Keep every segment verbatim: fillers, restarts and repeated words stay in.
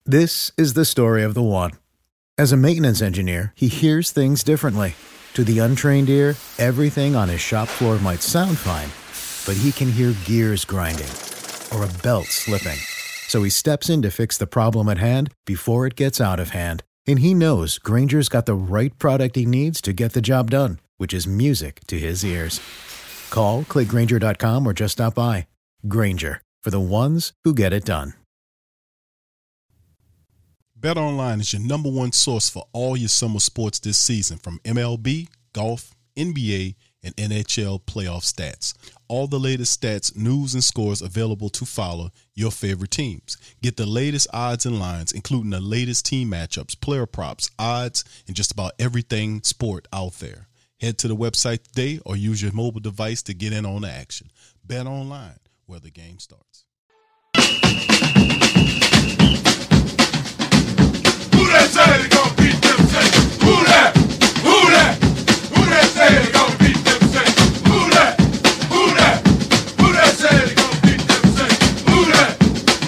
This is the story of the one. As a maintenance engineer, he hears things differently. To the untrained ear, everything on his shop floor might sound fine, but he can hear gears grinding or a belt slipping. So he steps in to fix the problem at hand before it gets out of hand. And he knows Grainger's got the right product he needs to get the job done, which is music to his ears. Call, click Grainger dot com, or just stop by. Grainger, for the ones who get it done. BetOnline is your number one source for all your summer sports this season, from M L B, golf, N B A, and N H L playoff stats. All the latest stats, news, and scores available to follow your favorite teams. Get the latest odds and lines, including the latest team matchups, player props, odds, and just about everything sport out there. Head to the website today or use your mobile device to get in on the action. BetOnline, where the game starts. Who that say they gon' beat them Saints? Who that? Who that? Who that say they gon' beat them Saints? Who that? Who that? Who that say they gon' beat them Saints? Who that?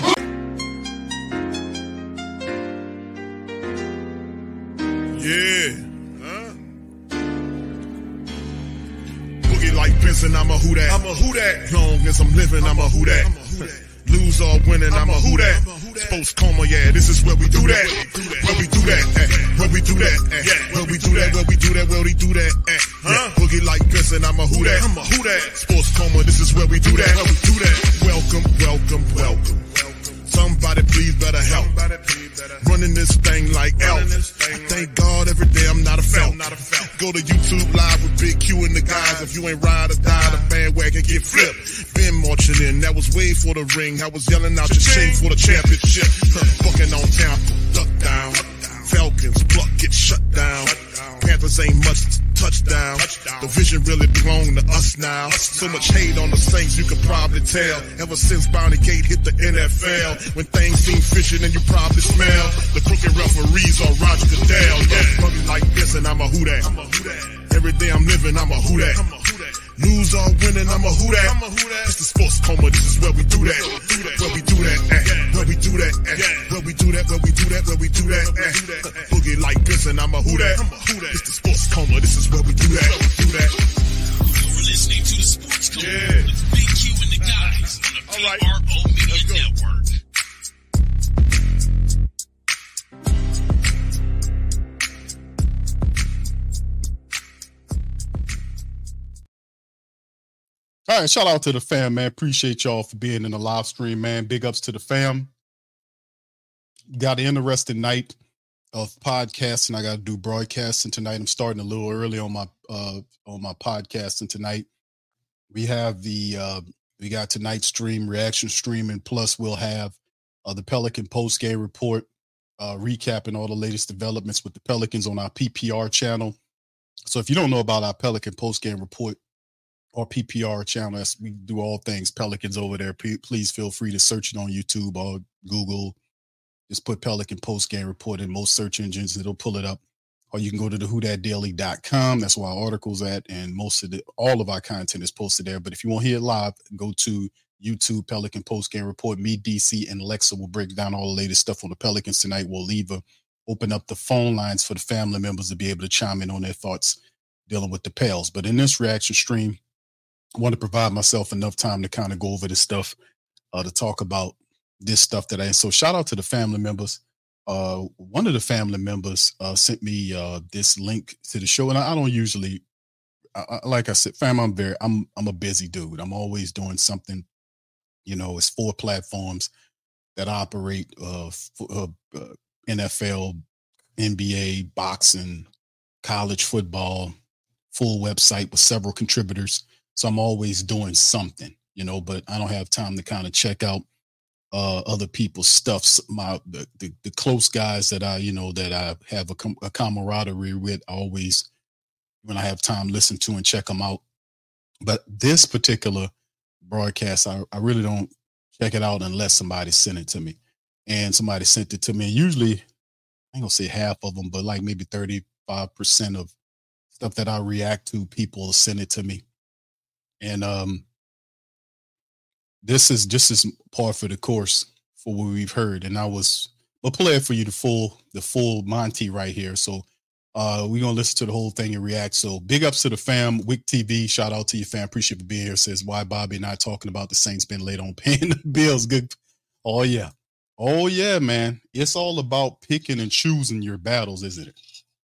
Yeah. Huh? Boogie like Benson, I'm a who that. I'm a who that. Long as I'm living, I'm a who that. I'm a who that. Lose or winning, I'm a who that. Sports coma, yeah, this is where we do that. Where we do that, eh. Where we do that, eh. Where we do that, where we do that, where we do that, eh. Huh? Boogie like Benson, I'm a who that. I'm a who that. Sports coma, this is where we do that. Where we do that. Welcome, welcome, welcome. Somebody please better help. Running this thing like Elf. I thank God every day I'm not a felt. Go to YouTube Live with Big Q and the guys. If you ain't ride or die, the bandwagon get flipped. Been marching in, that was way for the ring. I was yelling out your shame for the championship. Bucking on Tampa, duck down. Falcons, pluck, get shut down. Panthers ain't much touchdown. The vision really belong to us now. So much hate on the Saints, you could probably tell. Ever since Bounty Gate hit the N F L, when things seem fishy and you probably smell the crooked referees or Roger Goodell. Yeah, probably like this and I'm a who that. Every day I'm living, I'm a who that. Lose or winning, I'm a who that. It's the sports coma, this is where we do that. Where we do that, eh. Where we do that, eh. Where we do that, where we do that, where we do that, eh. Boogie like this and I'm a who that. It's the sports coma, this is where we do that. Do that. You're listening to the Sports Coma Yeah. with Big Q and the guys on the P All right. R O Media Network. All right, shout out to the fam, man. Appreciate y'all for being in the live stream, man. Big ups to the fam. Got an interesting night of podcasting. I got to do broadcasting tonight. I'm starting a little early on my uh, on my podcasting tonight. We have the uh, we got tonight's stream, reaction stream, and plus we'll have uh, the Pelican post game report, uh, recapping all the latest developments with the Pelicans on our P P R channel. So if you don't know about our Pelican post game report or P P R channel, that's, we do all things Pelicans over there. P- please feel free to search it on YouTube or Google. Just put Pelican post game report in most search engines. It'll pull it up. Or you can go to the who dat daily dot com. That's where our article's at. And most of the, all of our content is posted there. But if you want to hear it live, go to YouTube, Pelican post game report. Me, D C, and Alexa will break down all the latest stuff on the Pelicans tonight. We'll leave a, open up the phone lines for the family members to be able to chime in on their thoughts dealing with the Pels. But in this reaction stream, I want to provide myself enough time to kind of go over this stuff, uh, to talk about this stuff that I, so shout out to the family members. Uh, one of the family members uh, sent me uh, this link to the show, and I, I don't usually, I, I, like I said, fam, I'm very, I'm, I'm a busy dude. I'm always doing something. You know, it's four platforms that operate: uh, f- uh, uh, N F L, N B A, boxing, college football, full website with several contributors. So I'm always doing something, you know, but I don't have time to kind of check out uh, other people's stuff. My the, the, the close guys that I, you know, that I have a, com- a camaraderie with, I always, when I have time, listen to and check them out. But this particular broadcast, I, I really don't check it out unless somebody sent it to me. And somebody sent it to me. And usually, I ain't gonna say half of them, but like maybe thirty-five percent of stuff that I react to, people send it to me. And um, this is just as par for the course for what we've heard. And I was We'll play it for you, the full, the full Monty right here. So uh, we're going to listen to the whole thing and react. So big ups to the fam. Wick T V, shout out to your fam. Appreciate you for being here. Says, why Bobby not talking about the Saints been late on paying the bills? Good. Oh, yeah. Oh, yeah, man. It's all about picking and choosing your battles, isn't it?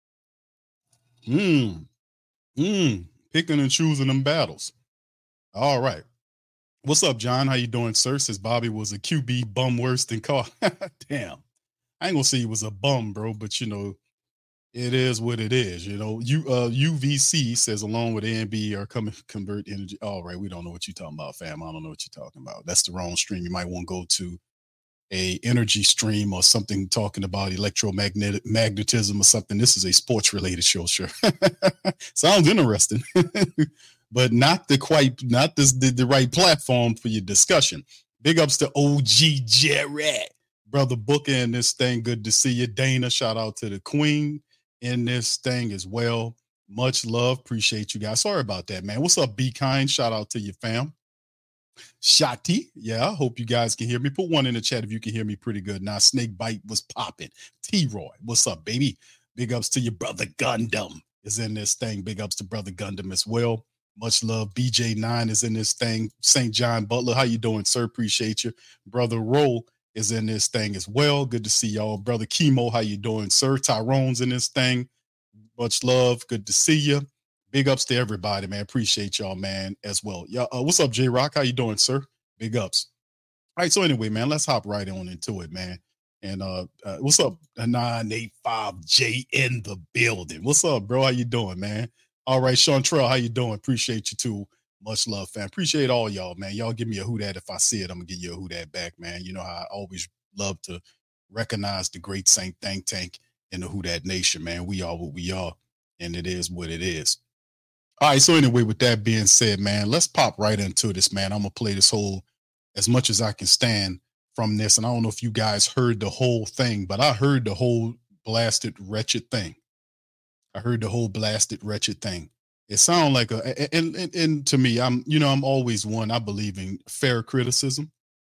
Mm. Mm. Picking and choosing them battles. All right. What's up, John? How you doing, sir? Says Bobby was a Q B bum worse than Carr. Damn. I ain't gonna say he was a bum, bro, but you know, it is what it is. You know, you uh U V C says along with A and B are coming convert energy. All right, we don't know what you're talking about, fam. I don't know what you're talking about. That's the wrong stream. You might want to go to a energy stream or something talking about electromagnetic magnetism or something. This is a sports related show, sure. Sounds interesting. But not the quite, not this, the, the right platform for your discussion. Big ups to O G Jared, brother Booker in this thing. Good to see you, Dana. Shout out to the Queen in this thing as well. Much love, appreciate you guys. Sorry about that, man. What's up, Be Kind? Shout out to your fam. Shati, yeah. I hope you guys can hear me. Put one in the chat if you can hear me pretty good. Now, Snake Bite was popping. T Roy, what's up, baby? Big ups to your brother Gundam is in this thing. Big ups to brother Gundam as well. Much love. B J nine is in this thing. Saint John Butler, how you doing, sir? Appreciate you. Brother Roll is in this thing as well. Good to see y'all. Brother Chemo, how you doing, sir? Tyrone's in this thing. Much love. Good to see you. Big ups to everybody, man. Appreciate y'all, man, as well. Yeah, uh, what's up, J-Rock? How you doing, sir? Big ups. All right, so anyway, man, let's hop right on into it, man. And uh, uh what's up, nine eight five J in the building? What's up, bro? How you doing, man? All right, Sean Trell, how you doing? Appreciate you too. Much love, fam. Appreciate all y'all, man. Y'all give me a who dat if I see it. I'm gonna give you a who dat back, man. You know how I always love to recognize the great Saint think tank in the Who Dat Nation, man. We are what we are, and it is what it is. All right, so anyway, with that being said, man, let's pop right into this, man. I'm gonna play this whole as much as I can stand from this, and I don't know if you guys heard the whole thing, but I heard the whole blasted wretched thing. I heard the whole blasted wretched thing. It sounded like a, and, and, and to me, I'm, you know, I'm always one, I believe in fair criticism.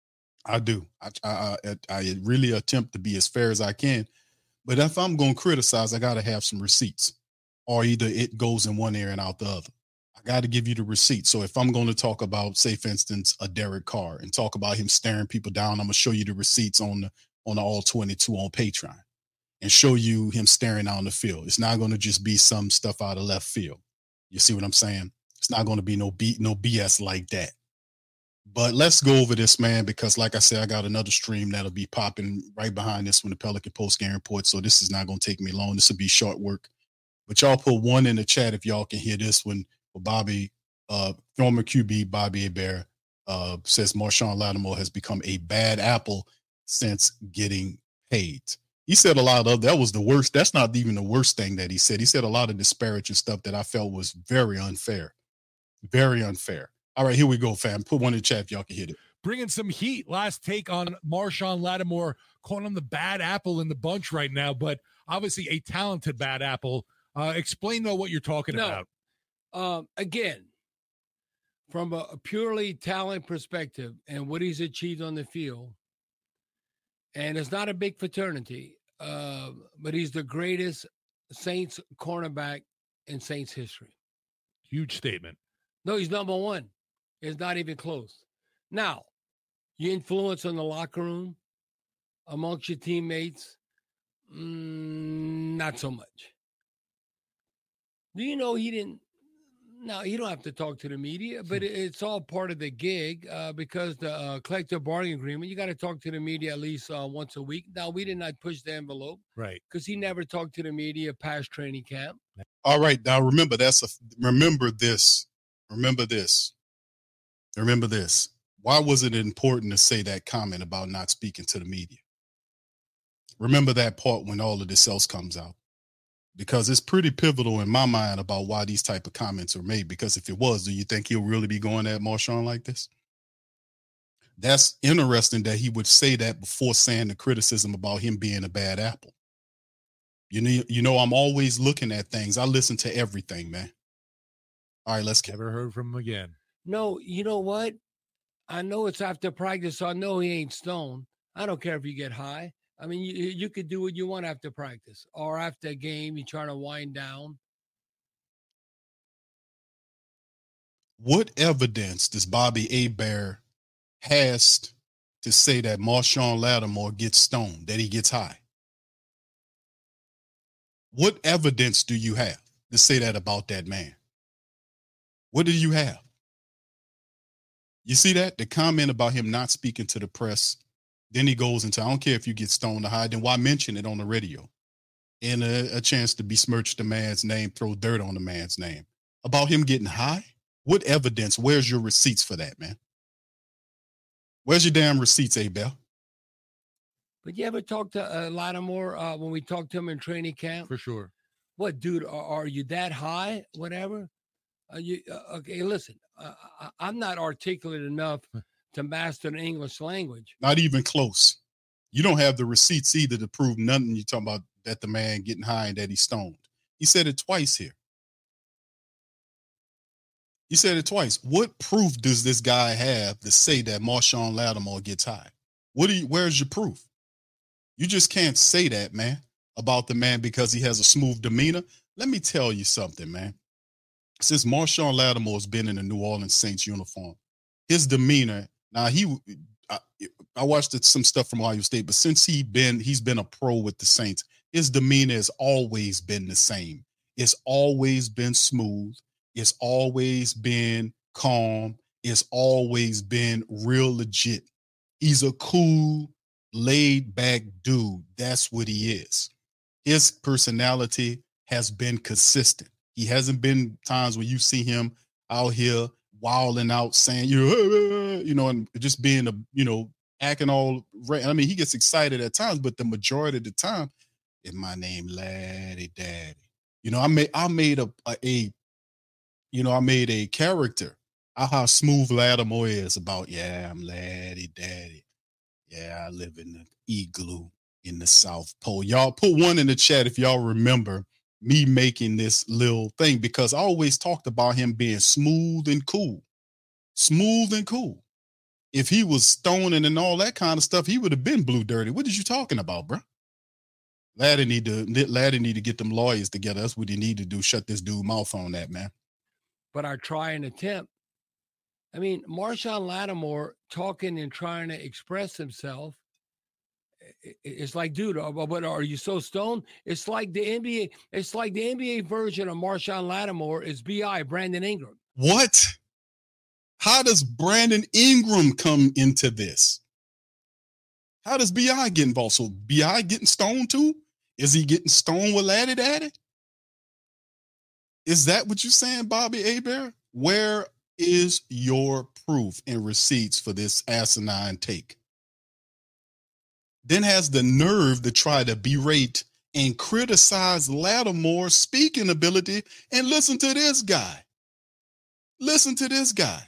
I do. I, I, I, I really attempt to be as fair as I can. But if I'm going to criticize, I got to have some receipts, or either it goes in one ear and out the other. I got to give you the receipt. So if I'm going to talk about, say, for instance, a Derek Carr and talk about him staring people down, I'm going to show you the receipts on the, on the all twenty-two on Patreon. And show you him staring out on the field. It's not going to just be some stuff out of left field. You see what I'm saying? It's not going to be no B, no B S like that. But let's go over this, man, because like I said, I got another stream that'll be popping right behind this one, the Pelican Post Game Report. So this is not going to take me long. This will be short work. But y'all put one in the chat if y'all can hear this one. For Bobby, uh, former Q B Bobby Hebert uh, says Marshawn Lattimore has become a bad apple since getting paid. He said a lot of, that was the worst. That's not even the worst thing that he said. He said a lot of disparaging stuff that I felt was very unfair. Very unfair. All right, here we go, fam. Put one in the chat if y'all can hit it. Bringing some heat. Last take on Marshawn Lattimore, calling him the bad apple in the bunch right now, but obviously a talented bad apple. Uh, explain, though, what you're talking no. about. Um, again, from a, a purely talent perspective and what he's achieved on the field, and it's not a big fraternity, uh, but he's the greatest Saints cornerback in Saints history. Huge statement. No, he's number one. It's not even close. Now, your influence on the locker room, amongst your teammates, mm, not so much. Do you know he didn't? No, you don't have to talk to the media, but it's all part of the gig uh, because the uh, collective bargaining agreement, you got to talk to the media at least uh, once a week. Now, we did not push the envelope. Right. Because he never talked to the media past training camp. All right. Now, remember, that's a, remember this. Remember this. Remember this. Why was it important to say that comment about not speaking to the media? Remember that part when all of this else comes out. Because it's pretty pivotal in my mind about why these type of comments are made. Because if it was, do you think he'll really be going at Marshawn like this? That's interesting that he would say that before saying the criticism about him being a bad apple. You know, you know, I'm always looking at things. I listen to everything, man. All right, let's get. Never heard from him again. No, you know what? I know it's after practice, so I know he ain't stoned. I don't care if you get high. I mean, you, you could do what you want after practice or after a game. You're trying to wind down. What evidence does Bobby Hebert has to say that Marshawn Lattimore gets stoned, that he gets high? What evidence do you have to say that about that man? What do you have? You see that? The comment about him not speaking to the press. Then he goes into, I don't care if you get stoned or high, then why mention it on the radio? And a, a chance to besmirch the man's name, throw dirt on the man's name. About him getting high? What evidence? Where's your receipts for that, man? Where's your damn receipts, Abel? But you ever talk to uh, Lattimore uh, when we talked to him in training camp? For sure. What, dude, are, are you that high? Whatever. Uh, you, uh, okay, listen, uh, I, I'm not articulate enough to master the English language. Not even close. You don't have the receipts either to prove nothing. You're talking about that the man getting high and that he's stoned. He said it twice here. He said it twice. What proof does this guy have to say that Marshawn Lattimore gets high? What do you, where's your proof? You just can't say that, man, about the man because he has a smooth demeanor. Let me tell you something, man. Since Marshawn Lattimore has been in the New Orleans Saints uniform, his demeanor, now he, I, I watched some stuff from Ohio State, but since he been, he's been a pro with the Saints, his demeanor has always been the same. It's always been smooth. It's always been calm. It's always been real legit. He's a cool, laid back dude. That's what he is. His personality has been consistent. He hasn't been times where you see him out here wilding out, saying, you you know, and just being a, you know, acting all right. I mean, he gets excited at times, but the majority of the time, is my name Laddie Daddy. You know, I made I made a, a, a you know, I made a character. How smooth Lattimore is about, yeah, I'm Laddie Daddy. Yeah, I live in the igloo in the South Pole. Y'all put one in the chat if y'all remember me making this little thing, because I always talked about him being smooth and cool. Smooth and cool. If he was stoning and all that kind of stuff, he would have been blue dirty. What are you talking about, bro? Laddie need to Laddie need to get them lawyers together. That's what he need to do. Shut this dude mouth on that, man. But our try and attempt. I mean, Marshawn Lattimore talking and trying to express himself. It's like, dude, but are you so stoned? It's like the N B A. It's like the N B A version of Marshawn Lattimore is B I Brandon Ingram. What? How does Brandon Ingram come into this? How does B I get involved? So B I getting stoned too? Is he getting stoned with Laddie Daddy? Is that what you're saying, Bobby Hebert? Where is your proof and receipts for this asinine take? Then has the nerve to try to berate and criticize Lattimore's speaking ability. And listen to this guy. Listen to this guy.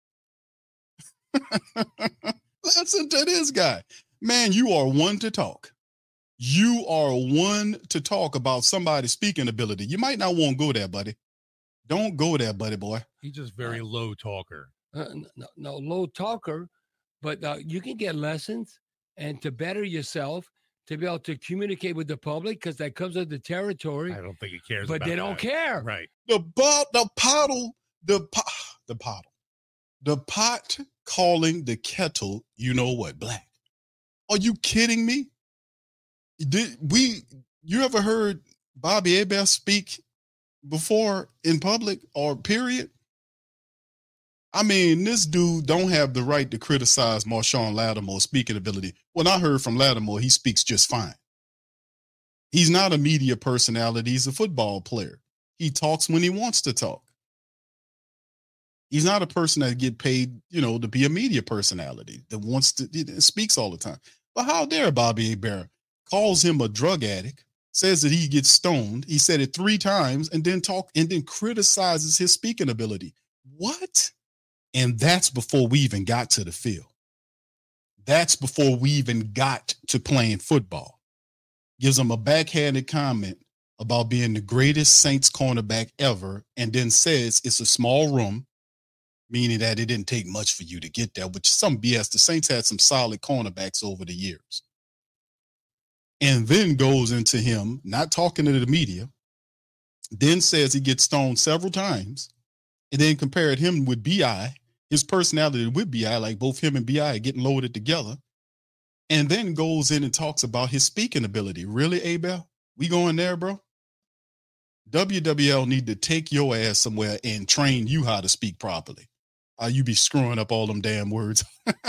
Listen to this guy. Man, you are one to talk. You are one to talk about somebody's speaking ability. You might not want to go there, buddy. Don't go there, buddy boy. He's just very uh, low talker. Uh, no, no, low talker, but uh, you can get lessons and to better yourself, to be able to communicate with the public, because that comes with the territory. I don't think he cares but about they don't that. care. Right. The pot, the pottle, the pot, the pottle, the pot calling the kettle, you know what, black. Are you kidding me? Did we, you ever heard Bobby Hebert speak before in public or period? I mean, this dude don't have the right to criticize Marshawn Lattimore's speaking ability. When I heard from Lattimore, he speaks just fine. He's not a media personality. He's a football player. He talks when he wants to talk. He's not a person that get paid, you know, to be a media personality that wants to, that speaks all the time. But how dare Bobby Hebert calls him a drug addict, says that he gets stoned. He said it three times and then talk and then criticizes his speaking ability. What? And that's before we even got to the field. That's before we even got to playing football. Gives him a backhanded comment about being the greatest Saints cornerback ever, and then says it's a small room, meaning that it didn't take much for you to get there, which is some B S. The Saints had some solid cornerbacks over the years. and then goes into him not talking to the media, then says he gets stoned several times, and then compared him with B I, his personality with B I, like both him and B I are getting loaded together, and then goes in and talks about his speaking ability. Really, Abel? We going there, bro? W W L need to take your ass somewhere and train you how to speak properly. Uh, you be screwing up all them damn words.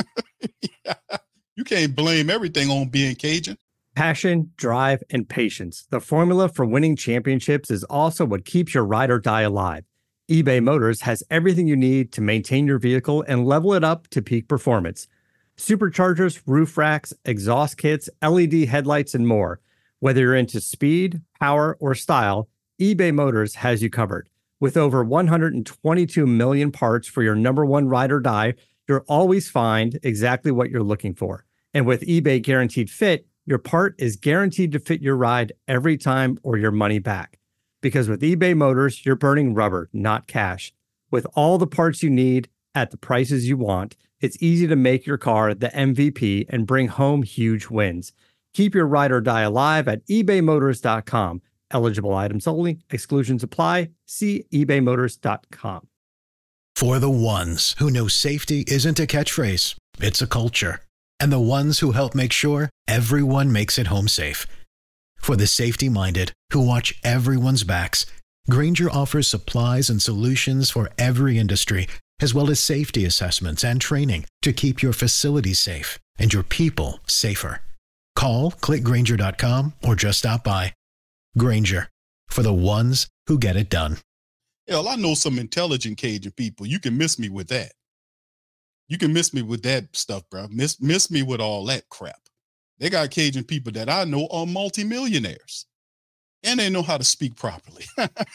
You can't blame everything on being Cajun. Passion, drive, and patience. The formula for winning championships is also what keeps your ride or die alive. eBay Motors has everything you need to maintain your vehicle and level it up to peak performance. Superchargers, roof racks, exhaust kits, L E D headlights, and more. Whether you're into speed, power, or style, eBay Motors has you covered. With over one hundred twenty-two million parts for your number one ride or die, you'll always find exactly what you're looking for. And with eBay Guaranteed Fit, your part is guaranteed to fit your ride every time or your money back. Because with eBay Motors, you're burning rubber, not cash. With all the parts you need at the prices you want, it's easy to make your car the M V P and bring home huge wins. Keep your ride or die alive at ebay motors dot com. Eligible items only. Exclusions apply. See ebay motors dot com. For the ones who know safety isn't a catchphrase, it's a culture. And the ones who help make sure everyone makes it home safe. For the safety-minded who watch everyone's backs, Grainger offers supplies and solutions for every industry, as well as safety assessments and training to keep your facilities safe and your people safer. Call, click Grainger dot com, or just stop by. Grainger, for the ones who get it done. Hell, I know some intelligent Cajun people. You can miss me with that. You can miss me with that stuff, bro. Miss miss me with all that crap. They got Cajun people that I know are multimillionaires, and they know how to speak properly.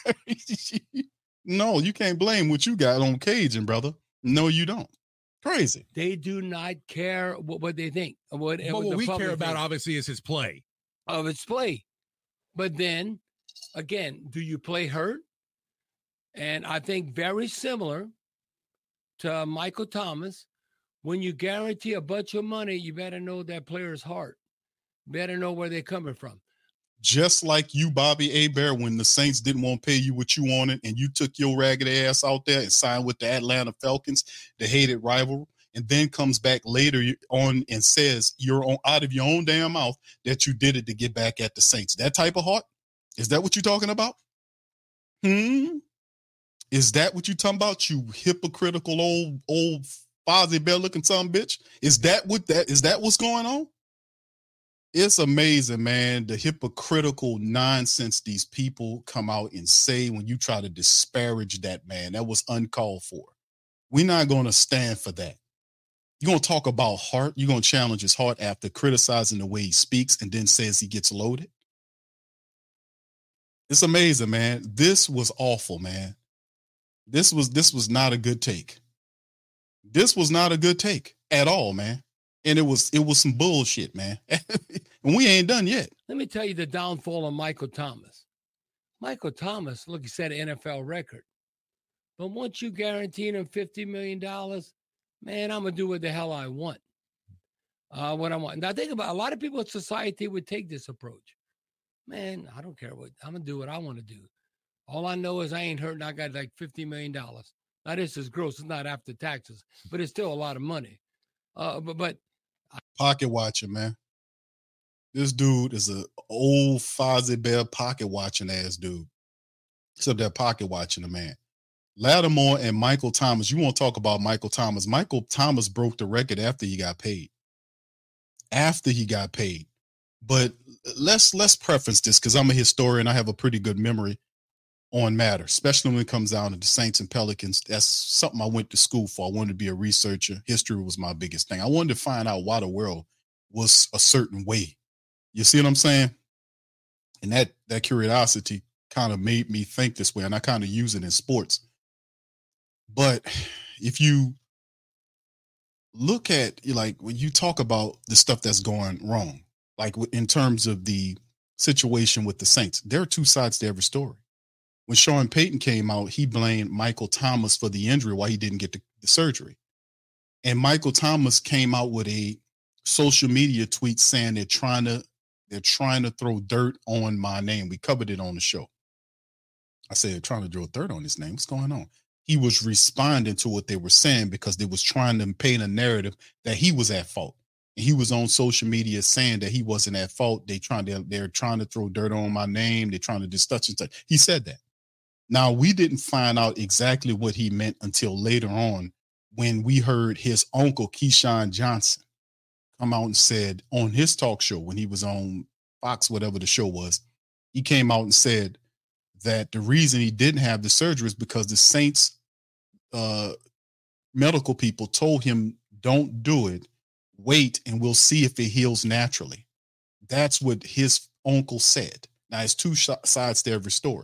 No, you can't blame what you got on Cajun, brother. No, you don't. Crazy. They do not care what, what they think. What, But what what the we public care about, thinks obviously, is his play. of its play. But then, again, do you play hurt? And I think very similar to Michael Thomas, when you guarantee a bunch of money, you better know that player's heart. Better know where they're coming from. Just like you, Bobby Hebert, when the Saints didn't want to pay you what you wanted, and you took your ragged ass out there and signed with the Atlanta Falcons, the hated rival, and then comes back later on and says you're on, out of your own damn mouth that you did it to get back at the Saints. That type of heart? Is that what you're talking about? Hmm? Is that what you talking about, you hypocritical old old Fozzie Bear looking son bitch? Is that what that is that what's going on? It's amazing, man, the hypocritical nonsense these people come out and say when you try to disparage that man. That was uncalled for. We're not going to stand for that. You're going to talk about heart. You're going to challenge his heart after criticizing the way he speaks and then says he gets loaded. It's amazing, man. This was awful, man. This was this was not a good take. This was not a good take at all, man. And it was it was some bullshit, man. And we ain't done yet. Let me tell you the downfall of Michael Thomas. Michael Thomas, look, he set an N F L record. But once you guarantee him fifty million dollars, man, I'm going to do what the hell I want. Uh, what I want. Now, think about a lot of people in society would take this approach. Man, I don't care what, I'm going to do what I want to do. All I know is I ain't hurting. I got like fifty million dollars. Now, this is gross. It's not after taxes, but it's still a lot of money. Uh, but, but Pocket watching, man. This dude is a old Fozzie Bear pocket watching ass dude. Except they're pocket watching the man. Lattimore and Michael Thomas. You want to talk about Michael Thomas. Michael Thomas broke the record after he got paid. After he got paid. But let's let's preference this because I'm a historian. I have a pretty good memory on matter, especially when it comes down to the Saints and Pelicans. That's something I went to school for. I wanted to be a researcher. History was my biggest thing. I wanted to find out why the world was a certain way. You see what I'm saying? And that that curiosity kind of made me think this way, and I kind of use it in sports. But if you look at, like, when you talk about the stuff that's going wrong, like in terms of the situation with the Saints, there are two sides to every story. When Sean Payton came out, he blamed Michael Thomas for the injury, why he didn't get the, the surgery. And Michael Thomas came out with a social media tweet saying they're trying to They're trying to throw dirt on my name. We covered it on the show. I said, trying to throw dirt on his name. What's going on? He was responding to what they were saying because they was trying to paint a narrative that he was at fault. And he was on social media saying that he wasn't at fault. They trying to, they're trying to throw dirt on my name. They're trying to do such and such. He said that. Now, we didn't find out exactly what he meant until later on when we heard his uncle, Keyshawn Johnson, come out and said on his talk show when he was on Fox, whatever the show was, he came out and said that the reason he didn't have the surgery is because the Saints uh, medical people told him, don't do it. Wait, and we'll see if it heals naturally. That's what his uncle said. Now, it's two sh- sides to every story.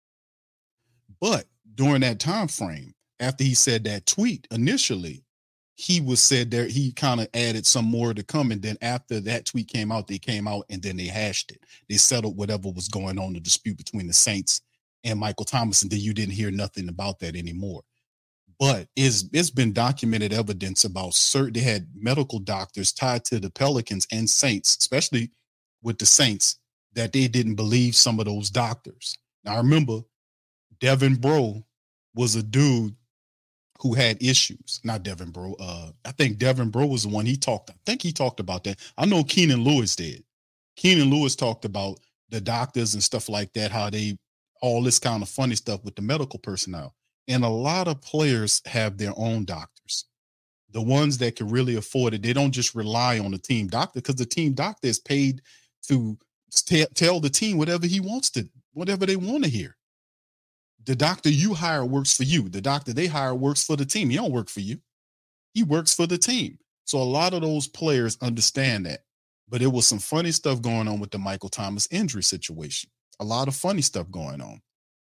But during that time frame, after he said that tweet initially, he was said there, he kind of added some more to come. And then after that tweet came out, they came out and then they hashed it. They settled whatever was going on, the dispute between the Saints and Michael Thomas. And then you didn't hear nothing about that anymore. But it's, it's been documented evidence about certain, they had medical doctors tied to the Pelicans and Saints, especially with the Saints, that they didn't believe some of those doctors. Now, I remember Devin Bro was a dude who had issues. Not Devin Bro. Uh, I think Devin Bro was the one he talked. I think he talked about that. I know Keenan Lewis did. Keenan Lewis talked about the doctors and stuff like that, how they, all this kind of funny stuff with the medical personnel. And a lot of players have their own doctors. The ones that can really afford it, they don't just rely on the team doctor because the team doctor is paid to t- tell the team whatever he wants to, whatever they want to hear. The doctor you hire works for you. The doctor they hire works for the team. He don't work for you. He works for the team. So a lot of those players understand that. But it was some funny stuff going on with the Michael Thomas injury situation. A lot of funny stuff going on.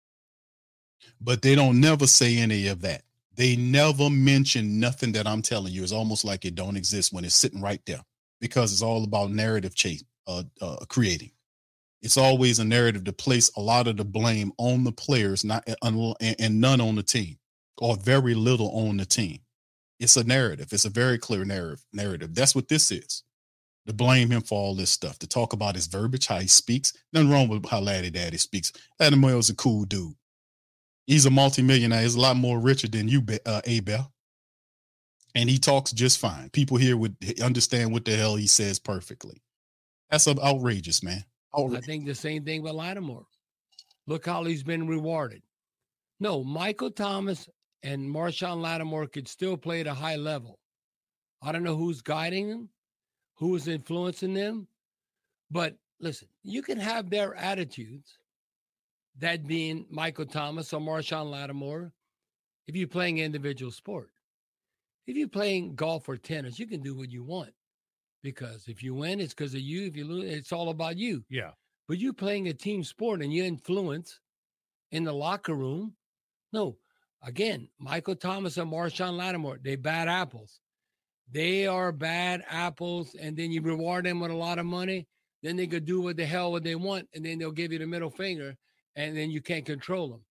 But they don't never say any of that. They never mention nothing that I'm telling you. It's almost like it don't exist when it's sitting right there because it's all about narrative chase, uh, uh, creating. It's always a narrative to place a lot of the blame on the players, not and none on the team, or very little on the team. It's a narrative. It's a very clear narrative. Narrative. That's what this is. To blame him for all this stuff. To talk about his verbiage, how he speaks. Nothing wrong with how Laddie Daddy speaks. Laddie Moyle's a cool dude. He's a multimillionaire. He's a lot more richer than you, uh, Abel. And he talks just fine. People here would understand what the hell he says perfectly. That's outrageous, man. I think the same thing with Lattimore. Look how he's been rewarded. No, Michael Thomas and Marshawn Lattimore could still play at a high level. I don't know who's guiding them, who is influencing them. But listen, you can have their attitudes, that being Michael Thomas or Marshawn Lattimore, if you're playing an individual sport. If you're playing golf or tennis, you can do what you want. Because if you win, it's because of you. If you lose, it's all about you. Yeah. But you're playing a team sport and you influence in the locker room. No, again, Michael Thomas and Marshawn Lattimore, they bad apples. They are bad apples. And then you reward them with a lot of money. Then they could do what the hell what they want. And then they'll give you the middle finger. And then you can't control them.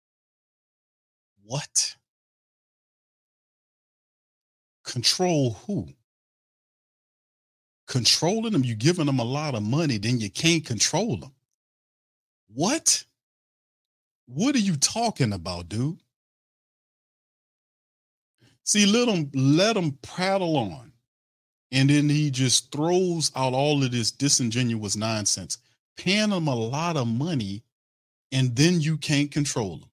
What? Control who? Controlling them, you giving them a lot of money, then you can't control them. What? What are you talking about, dude? See, let him let him prattle on. And then he just throws out all of this disingenuous nonsense, paying them a lot of money, and then you can't control them.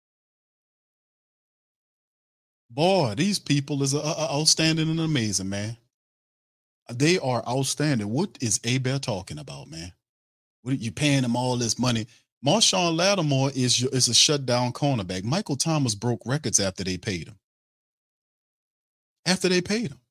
Boy, these people is uh, outstanding and amazing, man. They are outstanding. What is Abel talking about, man? What are you paying them all this money? Marshawn Lattimore is your, is a shutdown cornerback. Michael Thomas broke records after they paid him. After they paid him.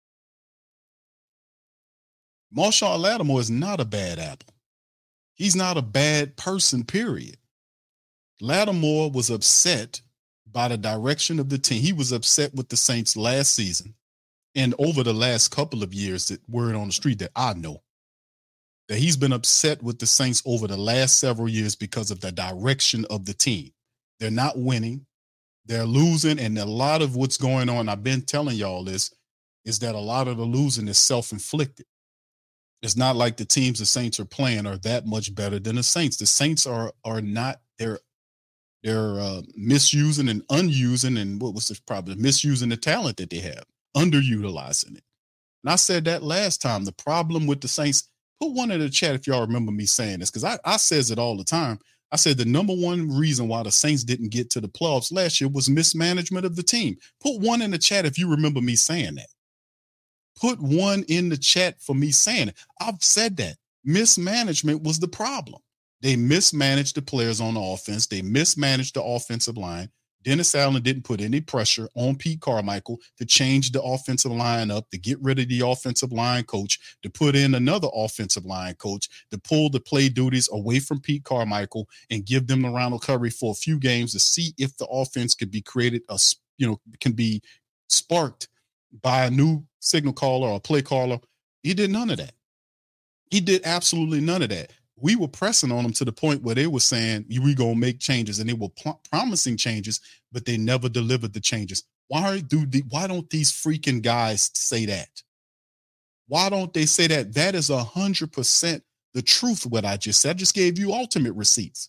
Marshawn Lattimore is not a bad apple. He's not a bad person, period. Lattimore was upset by the direction of the team. He was upset with the Saints last season. And over the last couple of years, that word on the street that I know, that he's been upset with the Saints over the last several years because of the direction of the team. They're not winning. They're losing. And a lot of what's going on, I've been telling y'all this, is that a lot of the losing is self-inflicted. It's not like the teams the Saints are playing are that much better than the Saints. The Saints are are not they're they're uh, misusing and unusing and what was the problem? Misusing the talent that they have, underutilizing it. And I said that last time. The problem with the Saints, put one in the chat if y'all remember me saying this, because I, I says it all the time. I said the number one reason why the Saints didn't get to the playoffs last year was mismanagement of the team. Put one in the chat if you remember me saying that. Put one in the chat for me saying it. I've said that. Mismanagement was the problem. They mismanaged the players on the offense. They mismanaged the offensive line. Dennis Allen didn't put any pressure on Pete Carmichael to change the offensive line up, to get rid of the offensive line coach, to put in another offensive line coach, to pull the play duties away from Pete Carmichael and give them to Ronald Curry for a few games to see if the offense could be created, a, you know, can be sparked by a new signal caller or a play caller. He did none of that. He did absolutely none of that. We were pressing on them to the point where they were saying, we going to make changes, and they were pl- promising changes, but they never delivered the changes. Why do the, why don't these freaking guys say that? Why don't they say that? That is a hundred percent the truth. What I just said, I just gave you ultimate receipts.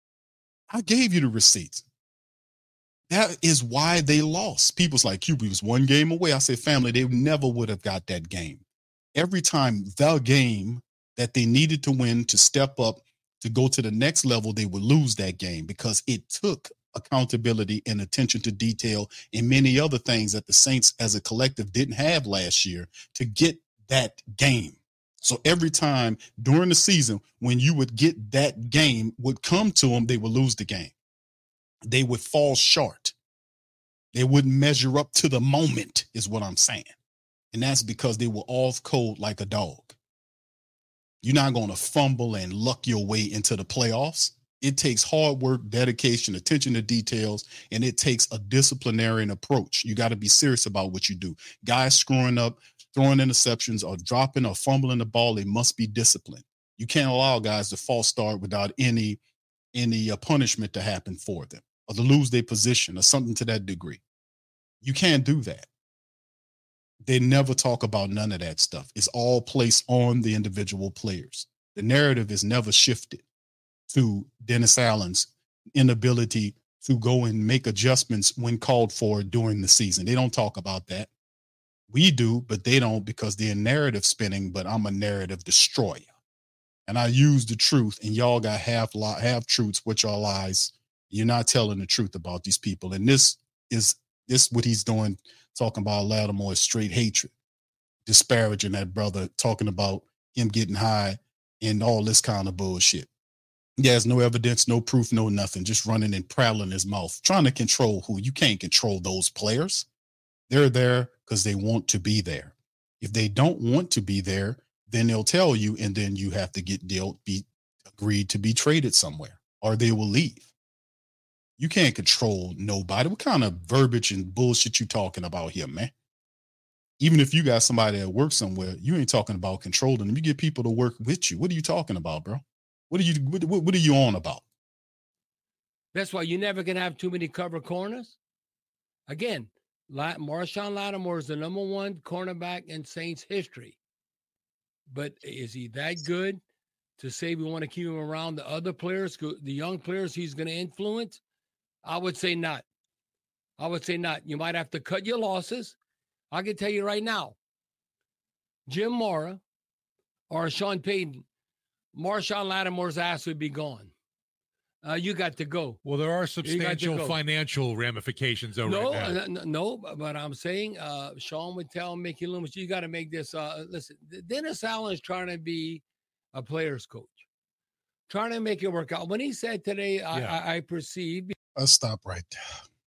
I gave you the receipts. That is why they lost. People's like, Q B was one game away. I said, family, they never would have got that game. Every time the game that they needed to win to step up, to go to the next level, they would lose that game because it took accountability and attention to detail and many other things that the Saints as a collective didn't have last year to get that game. So every time during the season, when you would get that game would come to them, they would lose the game. They would fall short. They wouldn't measure up to the moment is what I'm saying. And that's because they were off code like a dog. You're not going to fumble and luck your way into the playoffs. It takes hard work, dedication, attention to details, and it takes a disciplinarian approach. You got to be serious about what you do. Guys screwing up, throwing interceptions, or dropping or fumbling the ball, they must be disciplined. You can't allow guys to false start without any, any uh, punishment to happen for them or to lose their position or something to that degree. You can't do that. They never talk about none of that stuff. It's all placed on the individual players. The narrative is never shifted to Dennis Allen's inability to go and make adjustments when called for during the season. They don't talk about that. We do, but they don't because they're narrative spinning, but I'm a narrative destroyer. And I use the truth, and y'all got half li- half truths, which are lies. You're not telling the truth about these people. And this is this what he's doing. Talking about Lattimore is straight hatred, disparaging that brother, talking about him getting high and all this kind of bullshit. He has no evidence, no proof, no nothing, just running and prattling his mouth, trying to control who. You can't control those players. They're there because they want to be there. If they don't want to be there, then they'll tell you, and then you have to get dealt, be agreed to be traded somewhere, or they will leave. You can't control nobody. What kind of verbiage and bullshit you talking about here, man? Even if you got somebody that works somewhere, you ain't talking about controlling them. You get people to work with you. What are you talking about, bro? What are you what, what are you on about? That's why you're never going to have too many cover corners. Again, Marshawn Lattimore is the number one cornerback in Saints history. But is he that good to say we want to keep him around the other players, the young players he's going to influence? I would say not. I would say not. You might have to cut your losses. I can tell you right now, Jim Mora or Sean Payton, Marshawn Lattimore's ass would be gone. Uh, you got to go. Well, there are substantial financial ramifications over no, right now. No, but I'm saying uh, Sean would tell Mickey Loomis, you got to make this. Uh, listen, Dennis Allen is trying to be a player's coach, trying to make it work out. When he said today, I, yeah. I, I perceive. I'll stop right there.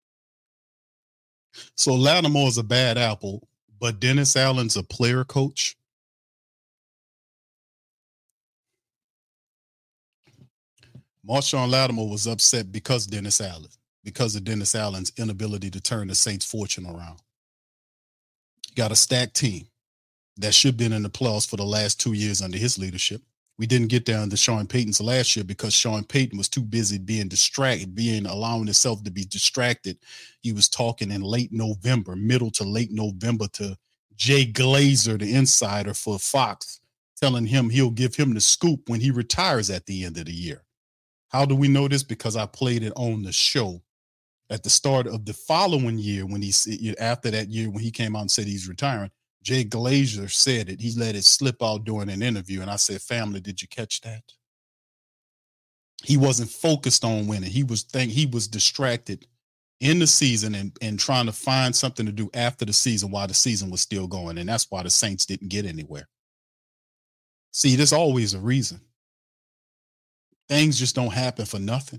So Lattimore is a bad apple, but Dennis Allen's a player coach. Marshawn Lattimore was upset because Dennis Allen, because of Dennis Allen's inability to turn the Saints' fortune around. Got a stacked team that should have been in the playoffs for the last two years under his leadership. We didn't get down to Sean Payton's last year because Sean Payton was too busy being distracted, being allowing himself to be distracted. He was talking in late November, middle to late November, to Jay Glazer, the insider for Fox, telling him he'll give him the scoop when he retires at the end of the year. How do we know this? Because I played it on the show at the start of the following year when he, after that year when he came out and said he's retiring. Jay Glazer said it. He let it slip out during an interview. And I said, family, did you catch that? He wasn't focused on winning. He was think he was distracted in the season and, and trying to find something to do after the season while the season was still going. And that's why the Saints didn't get anywhere. See, there's always a reason. Things just don't happen for nothing.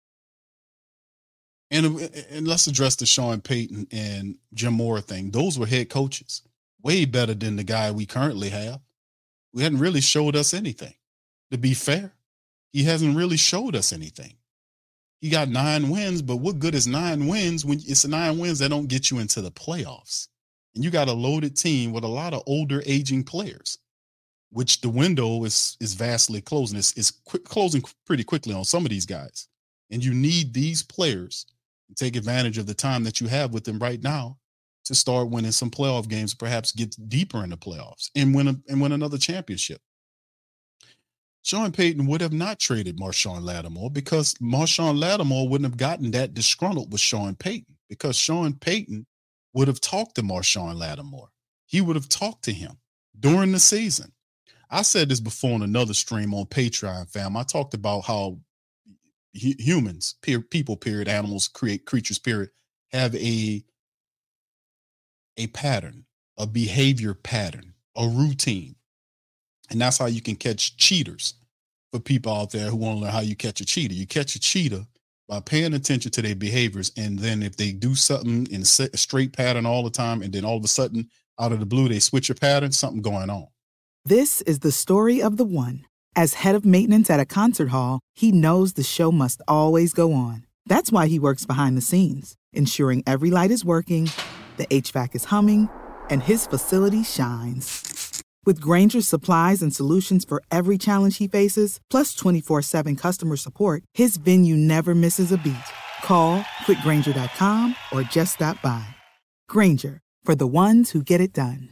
And, and let's address the Sean Payton and Jim Mora thing. Those were head coaches, way better than the guy we currently have. We hadn't really showed us anything, to be fair. He hasn't really showed us anything. He got nine wins, but what good is nine wins when it's nine wins that don't get you into the playoffs? And you got a loaded team with a lot of older, aging players, which the window is is vastly closing. It's, it's quick, closing pretty quickly on some of these guys. And you need these players to take advantage of the time that you have with them right now to start winning some playoff games, perhaps get deeper in the playoffs and win a, and win another championship. Sean Payton would have not traded Marshawn Lattimore because Marshawn Lattimore wouldn't have gotten that disgruntled with Sean Payton, because Sean Payton would have talked to Marshawn Lattimore. He would have talked to him during the season. I said this before on another stream on Patreon, fam. I talked about how hu- humans, peer, people, period, animals, create creatures, period, have a, a pattern, a behavior pattern, a routine. And that's how you can catch cheaters for people out there who want to learn how you catch a cheater. You catch a cheater by paying attention to their behaviors. And then if they do something in a straight pattern all the time, and then all of a sudden out of the blue, they switch a pattern, something going on. This is the story of the one. As head of maintenance at a concert hall, he knows the show must always go on. That's why he works behind the scenes, ensuring every light is working, the H V A C is humming, and his facility shines. With Grainger's supplies and solutions for every challenge he faces, plus twenty-four seven customer support, his venue never misses a beat. Call quick grainger dot com or just stop by. Grainger, for the ones who get it done.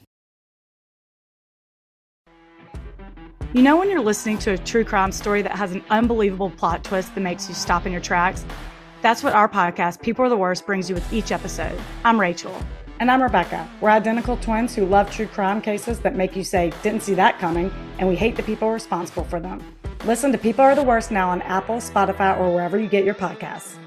You know when you're listening to a true crime story that has an unbelievable plot twist that makes you stop in your tracks? That's what our podcast, People Are the Worst, brings you with each episode. I'm Rachel. And I'm Rebecca. We're identical twins who love true crime cases that make you say, didn't see that coming, and we hate the people responsible for them. Listen to People Are the Worst now on Apple, Spotify, or wherever you get your podcasts.